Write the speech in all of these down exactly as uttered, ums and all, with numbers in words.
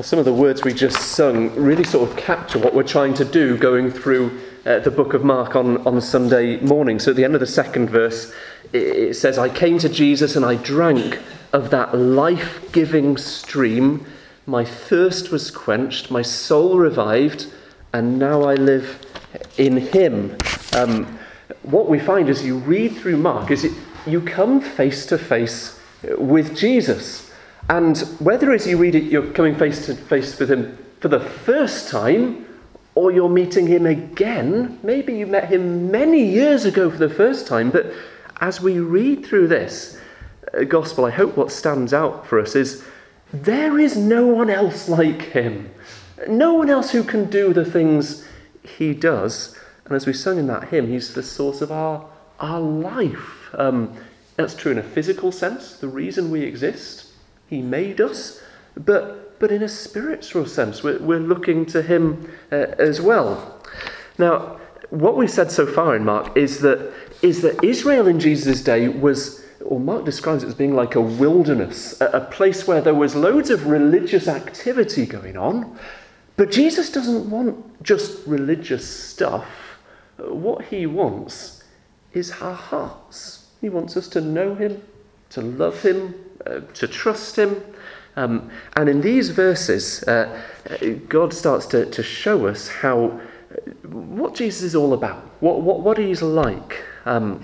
Well, some of the words we just sung really sort of capture what we're trying to do going through uh, the book of Mark on, on Sunday morning. So at the end of the second verse, it, it says, I came to Jesus and I drank of that life-giving stream. My thirst was quenched, my soul revived, and now I live in him. Um, what we find as you read through Mark is it, you come face to face with Jesus. And whether as you read it, you're coming face to face with him for the first time, or you're meeting him again, maybe you met him many years ago for the first time, but as we read through this uh, gospel, I hope what stands out for us is there is no one else like him. No one else who can do the things he does. And as we sung in that hymn, he's the source of our, our life. Um, that's true in a physical sense, the reason we exist. He made us, but but in a spiritual sense, we're, we're looking to him uh, as well. Now, what we've said so far in Mark is that is that Israel in Jesus' day was, or Mark describes it as being like a wilderness, a, a place where there was loads of religious activity going on, but Jesus doesn't want just religious stuff. What he wants is our hearts. He wants us to know him, to love him, Uh, to trust him. Um, and in these verses, uh, God starts to, to show us how, uh, what Jesus is all about, what, what, what he's like. Um,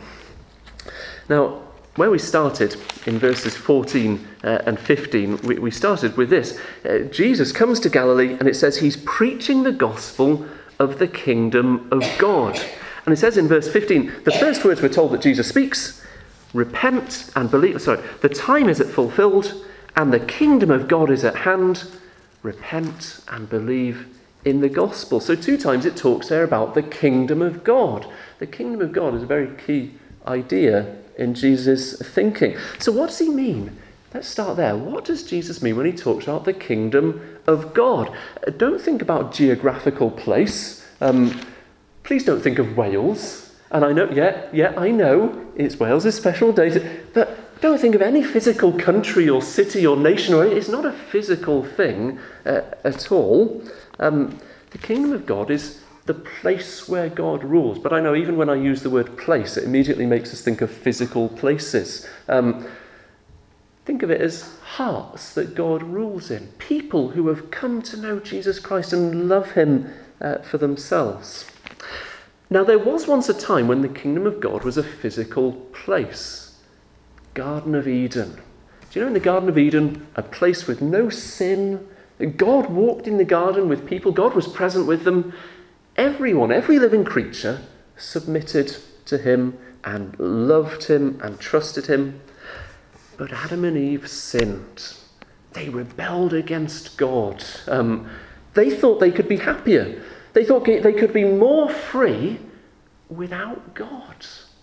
now, where we started in verses fourteen uh, and fifteen, we, we started with this. Uh, Jesus comes to Galilee and it says he's preaching the gospel of the kingdom of God. And it says in verse fifteen, the first words we're told that Jesus speaks, repent and believe, sorry, the time is fulfilled and the kingdom of God is at hand. Repent and believe in the gospel. So two times it talks there about the kingdom of God. The kingdom of God is a very key idea in Jesus' thinking. So what does he mean? Let's start there. What does Jesus mean when he talks about the kingdom of God? Don't think about geographical place. Um, please don't think of Wales. And I know, yeah, yeah, I know, it's Wales' special day, but don't think of any physical country or city or nation, or it's not a physical thing uh, at all. Um, the kingdom of God is the place where God rules. But I know even when I use the word place, it immediately makes us think of physical places. Um, think of it as hearts that God rules in. People who have come to know Jesus Christ and love him uh, for themselves. Now, there was once a time when the kingdom of God was a physical place. Garden of Eden. Do you know in the Garden of Eden, a place with no sin? God walked in the garden with people. God was present with them. Everyone, every living creature submitted to him and loved him and trusted him. But Adam and Eve sinned. They rebelled against God. Um, they thought they could be happier. They thought they could be more free without God.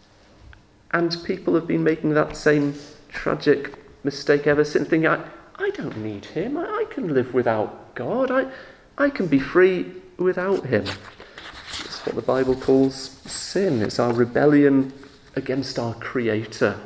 And people have been making that same tragic mistake ever since, thinking, I, I don't need him. I, I can live without God. I, I can be free without him. It's what the Bible calls sin. It's our rebellion against our Creator.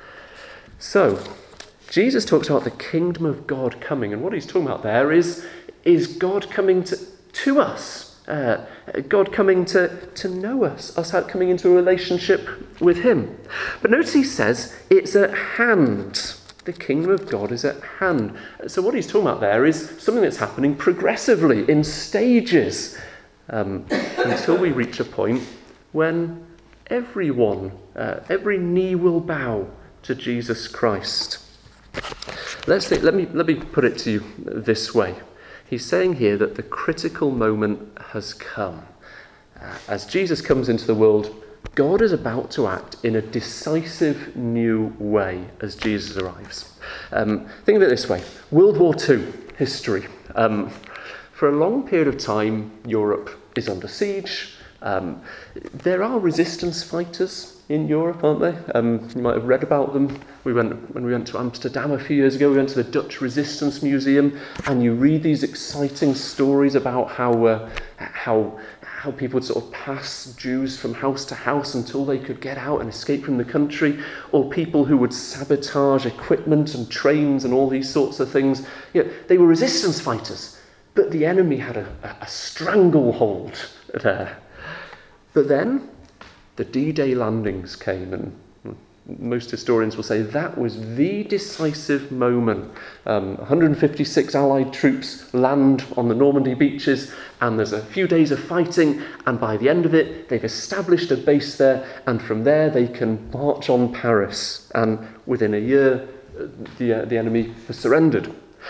So, Jesus talks about the kingdom of God coming, and what he's talking about there is, is God coming to, to us. Uh, God coming to, to know us, us coming into a relationship with him. But notice he says it's at hand. The kingdom of God is at hand. So what he's talking about there is something that's happening progressively in stages um, until we reach a point when everyone, uh, every knee will bow to Jesus Christ. Let's think, let me let me put it to you this way. He's saying here that the critical moment has come. Uh, as Jesus comes into the world, God is about to act in a decisive new way as Jesus arrives. Um, think of it this way. World War Two history. Um, for a long period of time, Europe is under siege. Um, there are resistance fighters in Europe, aren't there? Um, you might have read about them. We went when we went to Amsterdam a few years ago. We went to the Dutch Resistance Museum, and you read these exciting stories about how uh, how how people would sort of pass Jews from house to house until they could get out and escape from the country, or people who would sabotage equipment and trains and all these sorts of things. You know, they were resistance fighters. but the enemy had a, a stranglehold there. But then the D-Day landings came, and most historians will say that was the decisive moment. Um, one hundred fifty-six Allied troops land on the Normandy beaches, and there's a few days of fighting, and by the end of it, they've established a base there, and from there they can march on Paris. And within a year, the, uh, the enemy has surrendered.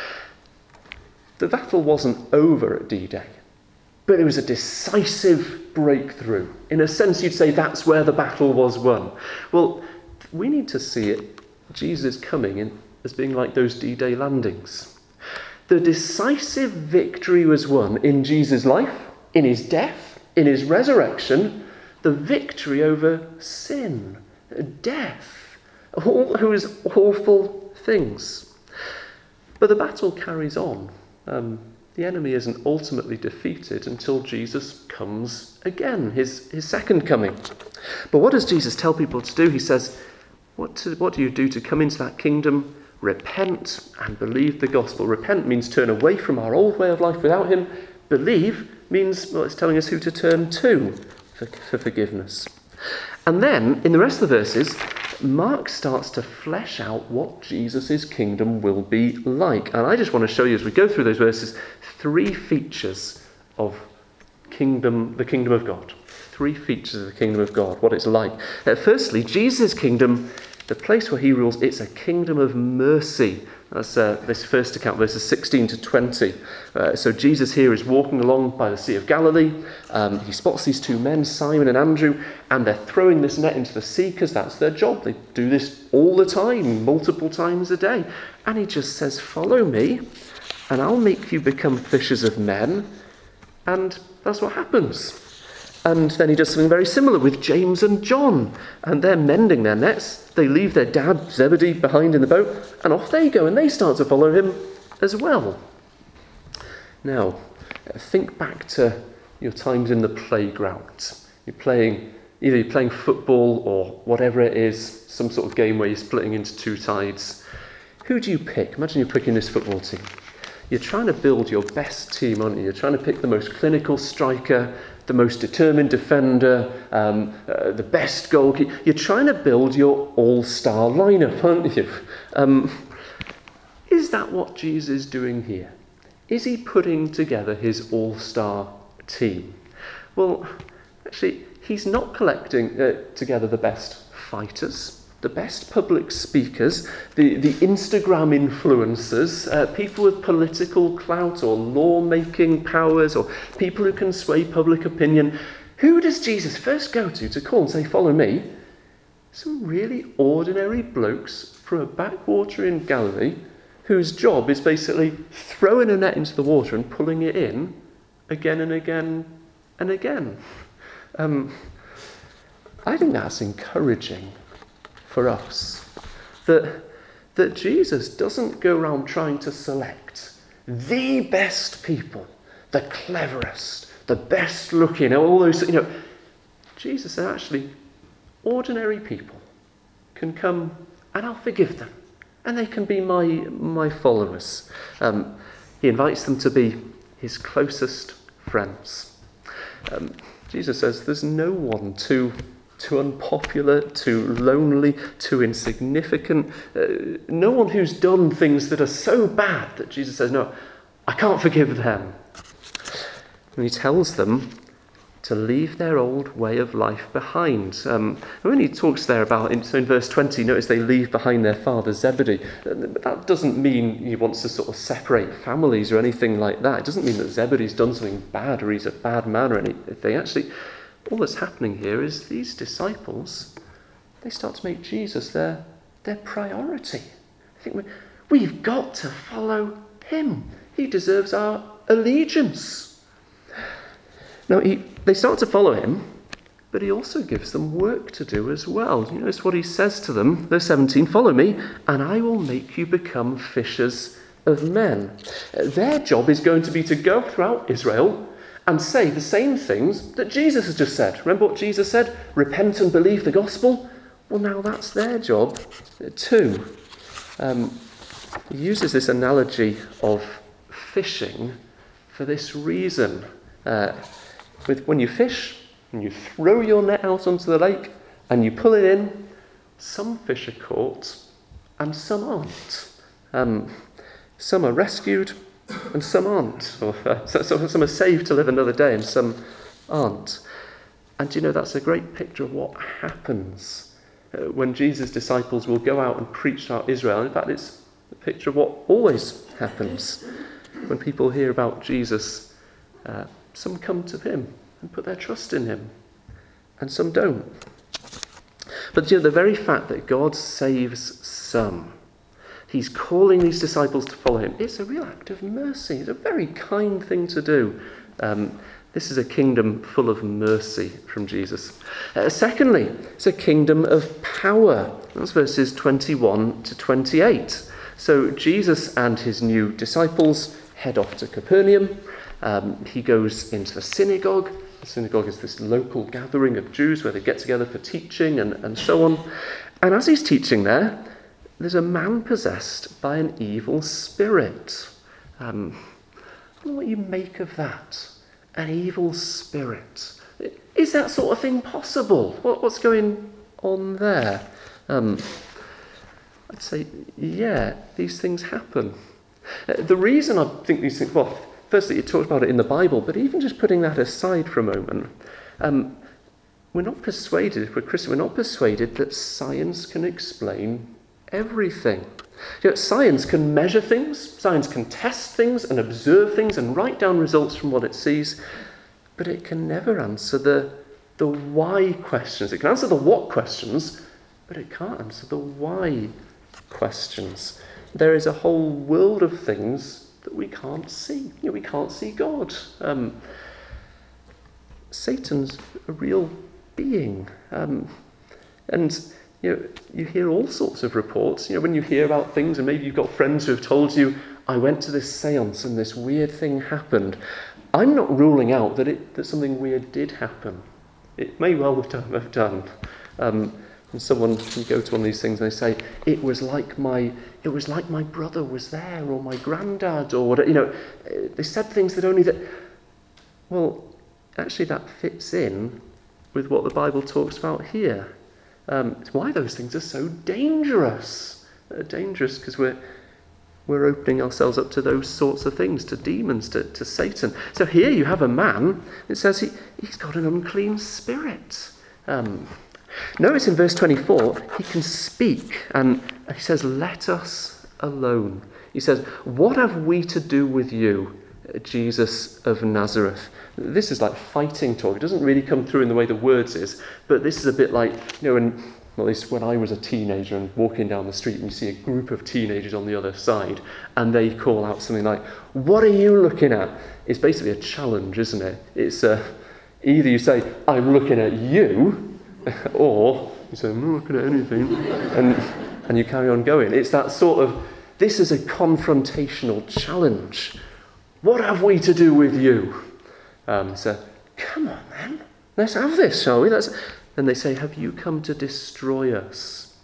The battle wasn't over at D-Day, but it was a decisive breakthrough. In a sense, you'd say that's where the battle was won. Well, we need to see it, Jesus coming in, as being like those D-Day landings. The decisive victory was won in Jesus' life, in his death, in his resurrection, the victory over sin, death, all those awful things. But the battle carries on. Um, the enemy isn't ultimately defeated until Jesus comes again, his, his second coming. But what does Jesus tell people to do? He says, What, to, what do you do to come into that kingdom? Repent and believe the gospel. Repent means turn away from our old way of life without him. Believe means, well, it's telling us who to turn to for, for forgiveness. And then, in the rest of the verses, Mark starts to flesh out what Jesus' kingdom will be like. And I just want to show you, as we go through those verses, three features of kingdom, the kingdom of God. Three features of the kingdom of God, what it's like. Uh, firstly, Jesus' kingdom, the place where he rules, it's a kingdom of mercy. That's uh, this first account, verses sixteen to twenty. Uh, so Jesus here is walking along by the Sea of Galilee. Um, he spots these two men, Simon and Andrew, and they're throwing this net into the sea because that's their job. They do this all the time, multiple times a day. And he just says, follow me, and I'll make you become fishers of men. And that's what happens. And then he does something very similar with James and John. And they're mending their nets. They leave their dad, Zebedee, behind in the boat. And off they go. And they start to follow him as well. Now, think back to your times in the playground. You're playing, either you're playing football or whatever it is, some sort of game where you're splitting into two sides. Who do you pick? Imagine you're picking this football team. You're trying to build your best team, aren't you? You're trying to pick the most clinical striker, the most determined defender, um, uh, the best goalkeeper. You're trying to build your all-star lineup, aren't you? Um, is that what Jesus is doing here? Is he putting together his all-star team? Well, actually, he's not collecting uh, together the best fighters, the best public speakers, the, the Instagram influencers, uh, people with political clout or law-making powers, or people who can sway public opinion. Who does Jesus first go to to call and say, follow me? Some really ordinary blokes from a backwater in Galilee whose job is basically throwing a net into the water and pulling it in again and again and again. Um, I think that's encouraging for us, that, that Jesus doesn't go around trying to select the best people, the cleverest, the best looking, all those, you know. Jesus said, actually, ordinary people can come and I'll forgive them, and they can be my, my followers. Um, he invites them to be his closest friends. Um, Jesus says there's no one too too unpopular, too lonely, too insignificant. Uh, no one who's done things that are so bad that Jesus says, no, I can't forgive them. And he tells them to leave their old way of life behind. Um, and when he talks there about, in, so in verse twenty, notice they leave behind their father Zebedee. But that doesn't mean he wants to sort of separate families or anything like that. It doesn't mean that Zebedee's done something bad or he's a bad man or anything. Actually, all that's happening here is these disciples, they start to make Jesus their, their priority. I think we, we've got to follow him. He deserves our allegiance. Now, he, they start to follow him, but he also gives them work to do as well. You notice what he says to them, verse seventeen, follow me, and I will make you become fishers of men. Their job is going to be to go throughout Israel and say the same things that Jesus has just said. Remember what Jesus said? Repent and believe the gospel. Well, now that's their job too. Um, he uses this analogy of fishing for this reason. Uh, with when you fish, and you throw your net out onto the lake, and you pull it in, some fish are caught, and some aren't. Um, some are rescued, and some aren't. Or, uh, some are saved to live another day, and some aren't. And you know, that's a great picture of what happens uh, when Jesus' disciples will go out and preach throughout Israel. In fact, it's a picture of what always happens when people hear about Jesus. Uh, some come to him and put their trust in him, and some don't. But you know, the very fact that God saves some, he's calling these disciples to follow him, it's a real act of mercy. It's a very kind thing to do. Um, this is a kingdom full of mercy from Jesus. Uh, secondly, it's a kingdom of power. That's verses twenty-one to twenty-eight. So Jesus and his new disciples head off to Capernaum. Um, he goes into the synagogue. The synagogue is this local gathering of Jews where they get together for teaching and, and so on. And as he's teaching there, there's a man possessed by an evil spirit. Um, I don't know what you make of that. An evil spirit. Is that sort of thing possible? What, what's going on there? Um, I'd say, yeah, these things happen. Uh, the reason I think these things, well, firstly, it talks about it in the Bible, but even just putting that aside for a moment, um, we're not persuaded, if we're Christian, we're not persuaded that science can explain everything. You know, science can measure things, science can test things and observe things and write down results from what it sees, but it can never answer the, the why questions. It can answer the what questions, but it can't answer the why questions. There is a whole world of things that we can't see. You know, we can't see God. Um, Satan's a real being. Um, and you know, you hear all sorts of reports. You know, when you hear about things, and maybe you've got friends who have told you, I went to this seance and this weird thing happened. I'm not ruling out that it that something weird did happen. It may well have done. Have done. Um, and someone can go to one of these things and they say, it was like my it was like my brother was there, or my granddad, or whatever. You know, they said things that only that. Well, actually, that fits in with what the Bible talks about here. Um, it's why those things are so dangerous. They're dangerous because we're we're opening ourselves up to those sorts of things, to demons, to, to Satan. So here you have a man. It says he he's got an unclean spirit. Um, notice in verse twenty-four, he can speak, and he says, "Let us alone." He says, "What have we to do with you, Jesus of Nazareth?" This is like fighting talk. It doesn't really come through in the way the words is, but this is a bit like, you know, when, well, at least when I was a teenager and walking down the street and you see a group of teenagers on the other side and they call out something like, "What are you looking at?" It's basically a challenge, isn't it? It's uh, either you say, "I'm looking at you," or you say, "I'm not looking at anything," and, and you carry on going. It's that sort of, this is a confrontational challenge. What have we to do with you? Um, so, come on, man, let's have this, shall we? Let's. And they say, "Have you come to destroy us?"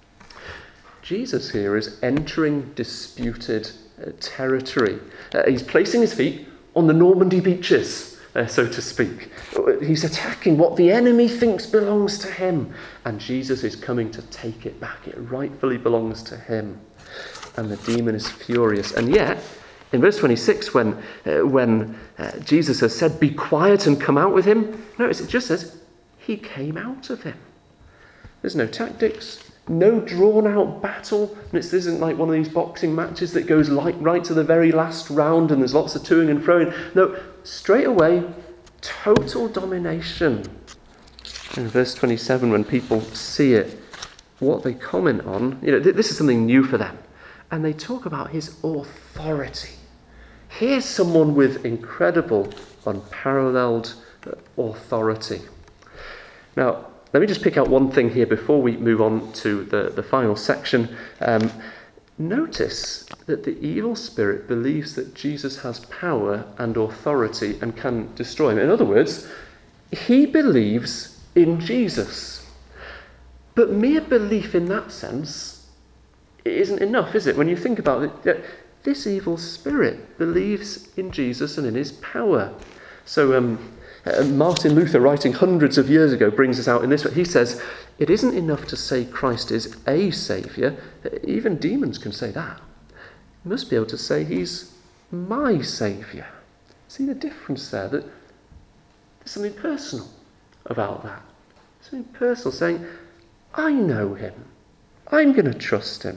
Jesus here is entering disputed uh, territory. Uh, he's placing his feet on the Normandy beaches, uh, so to speak. He's attacking what the enemy thinks belongs to him, and Jesus is coming to take it back. It rightfully belongs to him. And the demon is furious. And yet, in verse twenty-six, when uh, when uh, Jesus has said, "Be quiet and come out with him," notice it just says, he came out of him. There's no tactics, no drawn-out battle. And it's, this isn't like one of these boxing matches that goes like right to the very last round and there's lots of toing and froing. No, straight away, total domination. In verse twenty-seven, when people see it, what they comment on, you know, th- this is something new for them. And they talk about his authority. Here's someone with incredible, unparalleled authority. Now, let me just pick out one thing here before we move on to the, the final section. Um, notice that the evil spirit believes that Jesus has power and authority and can destroy him. In other words, he believes in Jesus. But mere belief in that sense, it isn't enough, is it? When you think about it, this evil spirit believes in Jesus and in his power. So um, uh, Martin Luther, writing hundreds of years ago, brings us out in this way. He says, it isn't enough to say Christ is a saviour. Even demons can say that. You must be able to say he's my saviour. See the difference there? That there's something personal about that. Something personal, saying, I know him. I'm going to trust him.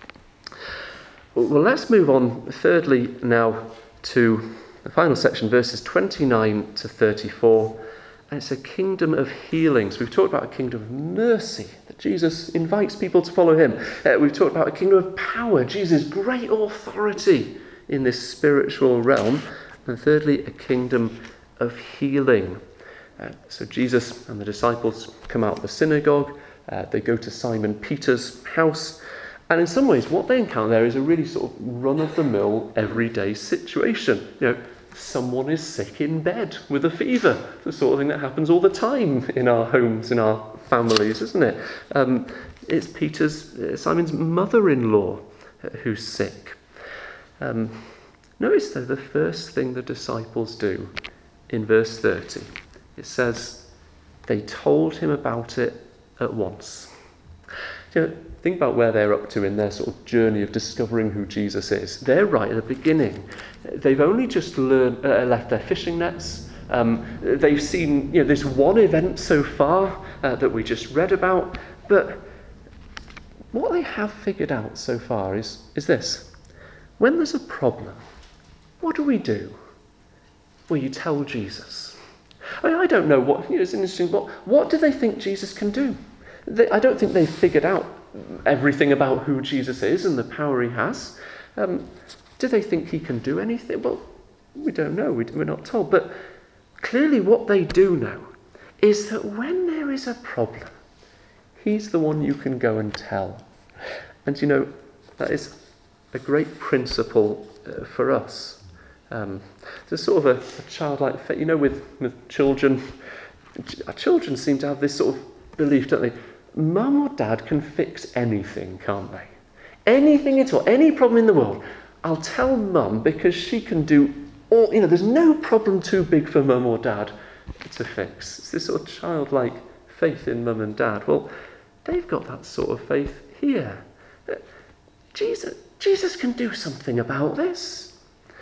Well, let's move on, thirdly, now to the final section, verses twenty-nine to thirty-four. And it's a kingdom of healings. We've talked about a kingdom of mercy, that Jesus invites people to follow him. Uh, we've talked about a kingdom of power, Jesus' great authority in this spiritual realm. And thirdly, a kingdom of healing. Uh, so Jesus and the disciples come out of the synagogue. Uh, they go to Simon Peter's house. And in some ways, what they encounter there is a really sort of run-of-the-mill, everyday situation. You know, someone is sick in bed with a fever. The sort of thing that happens all the time in our homes, in our families, isn't it? Um, it's Peter's, uh, Simon's mother-in-law uh, who's sick. Um, notice, though, the first thing the disciples do in verse thirty. It says, they told him about it at once. You know, think about where they're up to in their sort of journey of discovering who Jesus is. They're right at the beginning. They've only just learned, uh, left their fishing nets. Um, they've seen, you know, this one event so far uh, that we just read about. But what they have figured out so far is, is this. When there's a problem, what do we do? Well, you tell Jesus. I, mean, I don't know what, you know, it's interesting, but what do they think Jesus can do? They, I don't think they've figured out everything about who Jesus is and the power he has. Um, do they think he can do anything? Well, we don't know. We, we're not told. But clearly what they do know is that when there is a problem, he's the one you can go and tell. And, you know, that is a great principle uh, for us. Um, there's sort of a, a childlike faith. You know, with, with children, children seem to have this sort of belief, don't they? Mum or dad can fix anything, can't they? Anything at all, any problem in the world. I'll tell mum because she can do all, you know, there's no problem too big for mum or dad to fix. It's this sort of childlike faith in mum and dad. Well, they've got that sort of faith here. Jesus, Jesus can do something about this.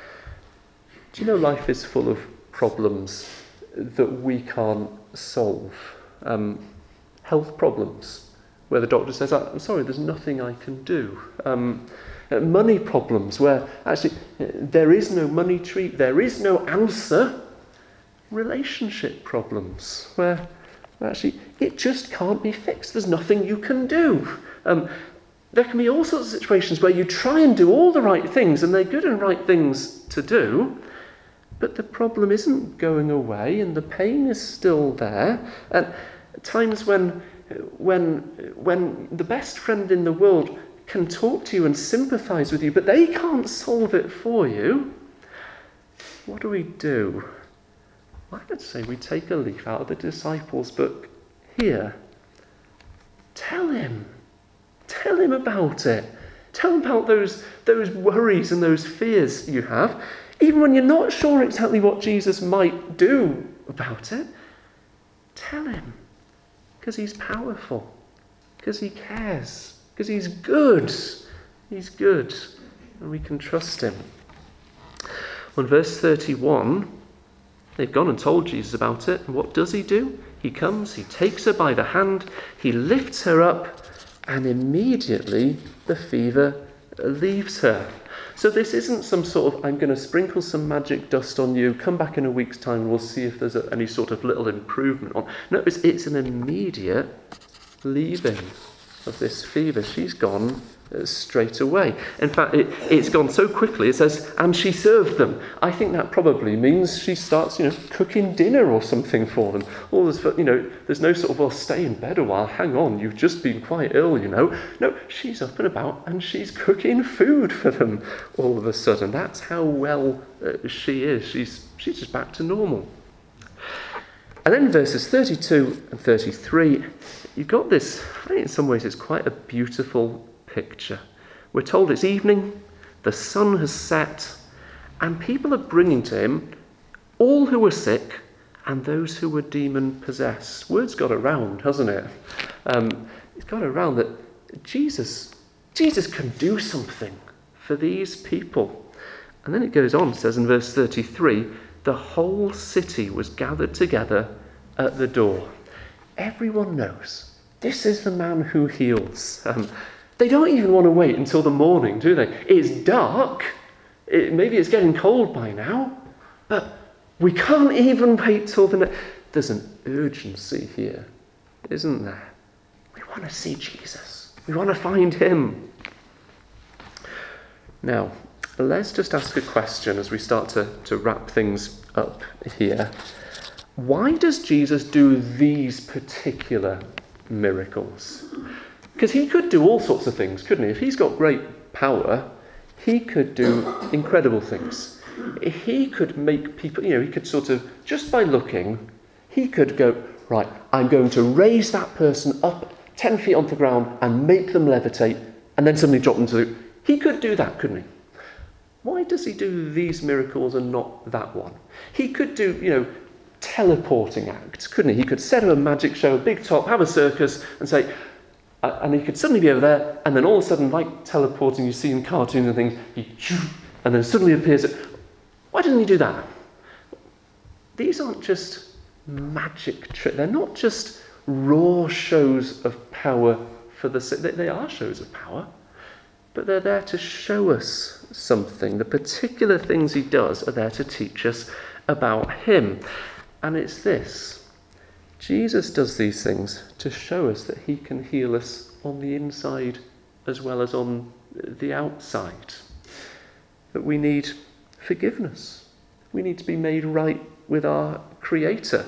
Do you know life is full of problems that we can't solve? Um, health problems, where the doctor says, I'm sorry, there's nothing I can do. Um, uh, money problems, where actually uh, there is no money tree, there is no answer. Relationship problems, where actually it just can't be fixed. There's nothing you can do. Um, there can be all sorts of situations where you try and do all the right things, and they're good and right things to do, but the problem isn't going away, and the pain is still there. And times when, when, when the best friend in the world can talk to you and sympathise with you, but they can't solve it for you, what do we do? Well, I would say we take a leaf out of the disciples' book here. Tell him. Tell him about it. Tell him about those, those worries and those fears you have, even when you're not sure exactly what Jesus might do about it. Tell him. Because he's powerful, because he cares, because he's good. He's good, and we can trust him. On verse thirty-one, they've gone and told Jesus about it, and what does he do? He comes, he takes her by the hand, he lifts her up, and immediately the fever leaves her. So this isn't some sort of, I'm going to sprinkle some magic dust on you, come back in a week's time and we'll see if there's a, any sort of little improvement on. No, it's, it's an immediate leaving of this fever. She's gone uh, straight away. In fact, it, it's gone so quickly, it says, and she served them. I think that probably means she starts, you know, cooking dinner or something for them. All this, you know, there's no sort of, well, stay in bed a while, hang on, you've just been quite ill, you know. No, she's up and about and she's cooking food for them all of a sudden. That's how well uh, she is. She's, she's just back to normal. And then in verses thirty-two and thirty-three, you've got this, I think in some ways it's quite a beautiful picture. We're told it's evening, The sun has set, and people are bringing to him all who were sick and those who were demon-possessed. Word's got around, hasn't it? Um, it's got around that Jesus, Jesus can do something for these people. And then it goes on, says in verse thirty-three, the whole city was gathered together at the door. Everyone knows this is the man who heals. Um, they don't even want to wait until the morning, do they? It's dark. It, maybe it's getting cold by now, but we can't even wait till the next. There's an urgency here, isn't there? We want to see Jesus. We want to find him. Now, let's just ask a question as we start to, to wrap things up here. Why does Jesus do these particular miracles? Because he could do all sorts of things, couldn't he? If he's got great power, he could do incredible things. He could make people, you know, he could sort of, just by looking, he could go, right, I'm going to raise that person up ten feet off the ground and make them levitate and then suddenly drop them to the... He could do that, couldn't he? Why does he do these miracles and not that one? He could do, you know, teleporting acts, couldn't he? He could set up a magic show, a big top, have a circus and say, uh, and he could suddenly be over there and then all of a sudden, like teleporting you see in cartoons and things, he and then suddenly appears at... Why doesn't he do that? These aren't just magic tricks. They're not just raw shows of power for the... They, they are shows of power, but they're there to show us something. The particular things he does are there to teach us about him. And it's this. Jesus does these things to show us that he can heal us on the inside as well as on the outside. That we need forgiveness. We need to be made right with our Creator.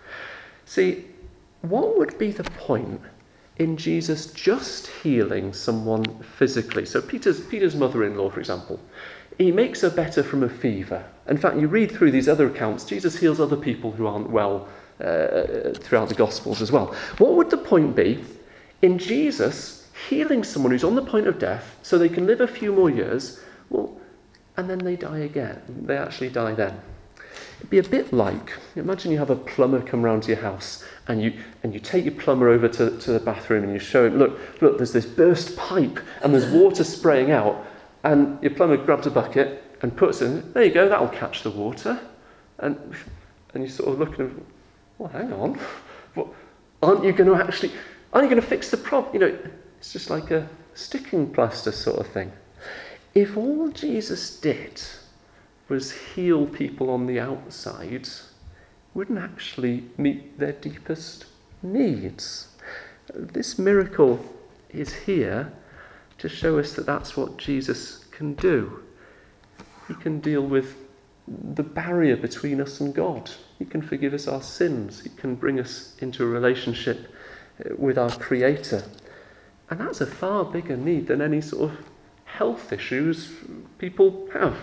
See, what would be the point in Jesus just healing someone physically? So Peter's, Peter's mother-in-law, for example, he makes her better from a fever. In fact, you read through these other accounts, Jesus heals other people who aren't well uh, throughout the Gospels as well. What would the point be in Jesus healing someone who's on the point of death so they can live a few more years, well, and then they die again? They actually die then. It'd be a bit like, imagine you have a plumber come round to your house and you and you take your plumber over to, to the bathroom and you show him, look, look, there's this burst pipe and there's water spraying out, and your plumber grabs a bucket and puts it in, there you go, that'll catch the water. And and you sort of look at him, well, hang on, what, aren't you going to actually, aren't you going to fix the problem? You know, it's just like a sticking plaster sort of thing. If all Jesus did was heal people on the outside, wouldn't actually meet their deepest needs. This miracle is here to show us that that's what Jesus can do. He can deal with the barrier between us and God. He can forgive us our sins. He can bring us into a relationship with our Creator. And that's a far bigger need than any sort of health issues people have.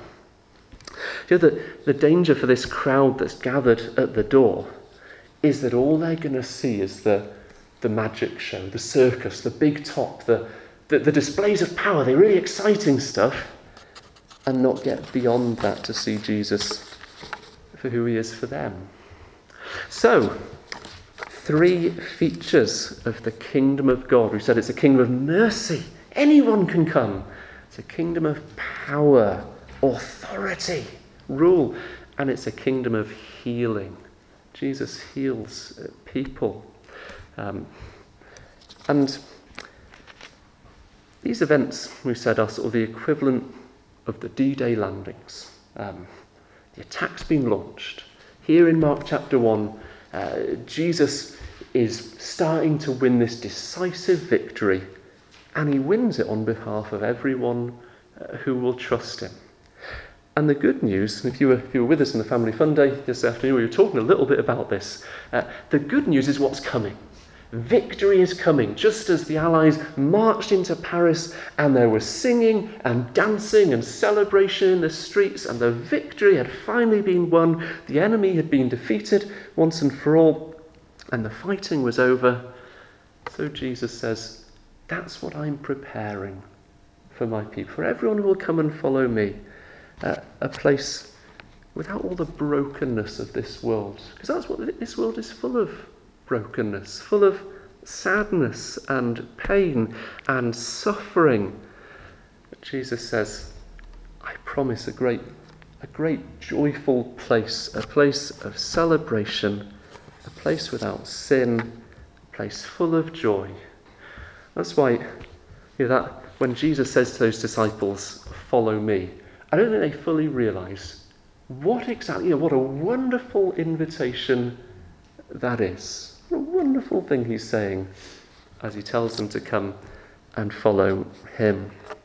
You know, the, the danger for this crowd that's gathered at the door is that all they're going to see is the, the magic show, the circus, the big top, the, the, the displays of power, the really exciting stuff, and not get beyond that to see Jesus for who he is for them. So, three features of the kingdom of God. We said it's a kingdom of mercy. Anyone can come. It's a kingdom of power, authority, rule, and it's a kingdom of healing. Jesus heals people. Um, and these events, we said, are sort of the equivalent of the D-Day landings. Um, the attack's been launched. Here in Mark chapter one, uh, Jesus is starting to win this decisive victory, and he wins it on behalf of everyone uh, who will trust him. And the good news, if you were, if you were with us in the Family Fun Day this afternoon, we were talking a little bit about this. Uh, the good news is what's coming. Victory is coming. Just as the Allies marched into Paris and there was singing and dancing and celebration in the streets, and the victory had finally been won, the enemy had been defeated once and for all, and the fighting was over. So Jesus says, that's what I'm preparing for my people, for everyone who will come and follow me. Uh, a place without all the brokenness of this world. Because that's what this world is full of, brokenness, full of sadness and pain and suffering. But Jesus says, I promise a great, a great joyful place, a place of celebration, a place without sin, a place full of joy. That's why, you know, that when Jesus says to those disciples, follow me, I don't think they fully realise what exactly, you know, what a wonderful invitation that is. What a wonderful thing he's saying as he tells them to come and follow him.